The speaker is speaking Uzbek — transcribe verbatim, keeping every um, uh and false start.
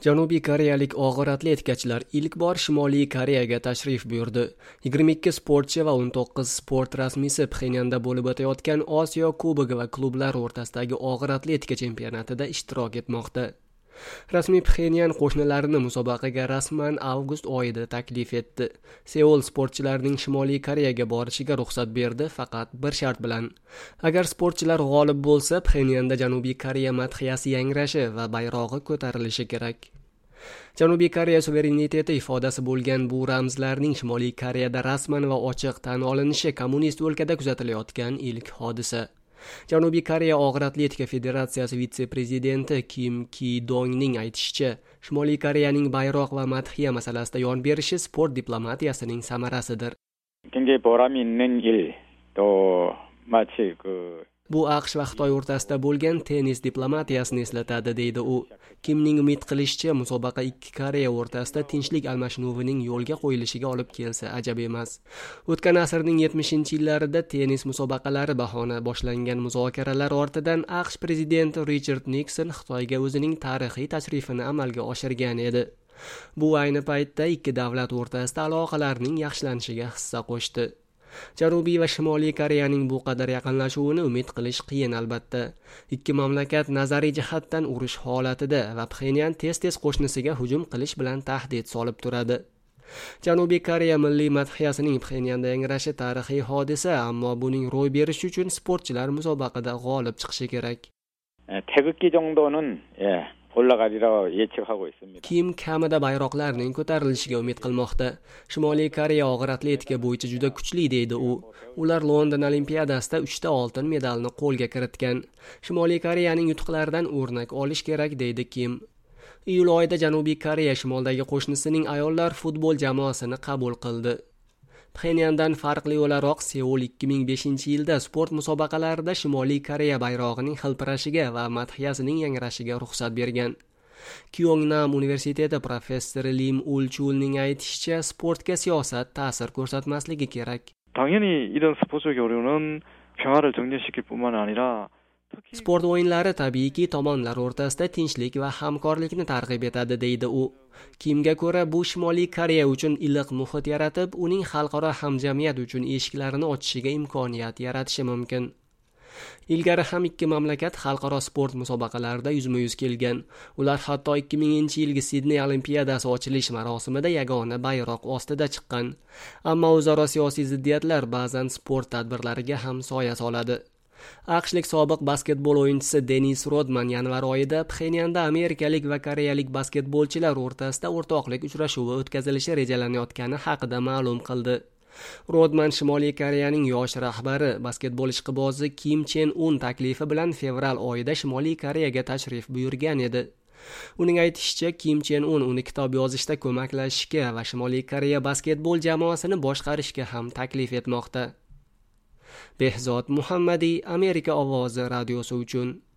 Janubiy koreyalik og'ir atletikachilar ilk bor Shimoliy Koreyaga tashrif buyurdi. yigirma ikki sportchi va o'n to'qqiz sport rasmiysi Pxenyanda bo'lib o'tayotgan Osiyo Kubogi va klublar o'rtasidagi og'ir atletika chempionatida ishtirok etmoqda. Rasmiy Pxenyan qo'shnilarini musobaqaga rasman avgust oyida taklif etdi. Seul sportchilarining Shimoliy Koreyaga borishiga ruxsat berdi, faqat bir shart bilan. Agar sportchilar g'olib bo'lsa, Pxenyanda Janubiy Koreya madhiyasi yangrashi va bayrog'i ko'tarilishi kerak. Janubiy Koreya suvereniteti ifodasi bo'lgan bu ramzlarning Shimoliy Koreyada rasman va ochiq tan olinishi kommunist o'lkada kuzatilayotgan ilk hodisa. Janubiy Koreya og'ir atletika federatsiyasi vitse-prezidenti Kim Ki-dongning aytishicha, Shimoliy Koreyaning bayroq va madhiya masalasida yon berishi sport diplomatiyasining samarasidir. 굉장히 보람이 있는 일, 또 마치 그 Bu AQSh va Xitoy o'rtasida bo'lgan tennis diplomatiyasini eslatadi, deydi u. Kimning umid qilishicha, musobaqa ikki Koreya o'rtasida tinchlik almashinuvining yo'lga qo'yilishiga olib kelsa ajab emas. O'tgan asrning yetmishinchi yillarida tennis musobaqalari bahona boshlangan muzokaralar ortidan AQSh prezidenti Richard Nixon Xitoyga o'zining tarixiy tashrifini amalga oshirgan edi. Bu ayni paytda ikki davlat o'rtasida aloqalarning yaxshilanishiga hissa qo'shdi. Janubiy va Shimoliy Koreyaning bu qadar yaqinlashuvini umid qilish qiyin albatta. Ikki mamlakat nazariy jihatdan urush holatida va Pxenyan tez-tez qo'shnisiga hujum qilish bilan tahdid solib turadi. Janubiy Koreya milliy madhiyasining Pxenyanda yangrashi tarixiy hodisa, ammo buning ro'y berishi uchun sportchilar musobaqada g'olib chiqishi kerak. 태극기 정도는 예. 올라가리라 예측하고 있습니다. Kim kamida bayroqlarning ko'tarilishiga umid qilmoqda. Shimoliy Koreya og'ir atletika bo'yicha juda kuchli, deydi u. Ular London Olimpiadasida uchta oltin medalni qo'lga kiritgan. Shimoliy Koreyaning yutuqlaridan o'rnak olish kerak, deydi Kim. Iyul oyida Janubiy Koreya shimoldagi qo'shnisining ayollar futbol jamoasini qabul qildi. Pxenyandan farqli o'laroq Seul ikki ming beshinchi yilda sport musobaqalarida Shimoliy Koreya bayrog'ining hilpirashiga va madhiyasining yangrashiga ruxsat bergan. Kyongnam universiteti professori Lim Ul-chulning aytishicha, sportga siyosat ta'sir ko'rsatmasligi kerak. 당연히 이런 스포츠 교류는 평화를 정립시킬 뿐만 아니라 Sport o'yinlari tabiiyki tomonlar o'rtasida tinchlik va hamkorlikni targ'ib etadi, deydi u. Kimga ko'ra, bu Shimoliy Koreya uchun iliq muhit yaratib, uning xalqaro hamjamiyat uchun eshiklarini ochishiga imkoniyat yaratishi mumkin. Ilgari ham ikki mamlakat xalqaro sport musobaqalarida yuzma-yuz kelgan. Ular hatto ikki minginchi yilgi Sidney Olimpiadasi ochilish marosimida yagona bayroq ostida chiqqan. Ammo o'zaro siyosiy ziddiyatlar ba'zan sport tadbirlariga ham soya soladi. AQShlik sobiq basketbol o'yinchisi Dennis Rodman yanvar oyida Pxenyanda amerikalik va koreyalik basketbolchilar o'rtasida o'rtoqlik uchrashuvi o'tkazilishi rejalanayotgani haqida ma'lum qildi. Rodman Shimoliy Koreyaning yosh rahbari, basketbol ishqibozi Kim Chen Un taklifi bilan fevral oyida Shimoliy Koreyaga tashrif buyurgan edi. Uning aytishicha, Kim Chen Un uni kitob yozishda ko'maklashishga va Shimoliy Koreya basketbol jamoasini boshqarishga ham taklif etmoqda. Behzod Muhammadiy, Amerika ovozi radiosi uchun.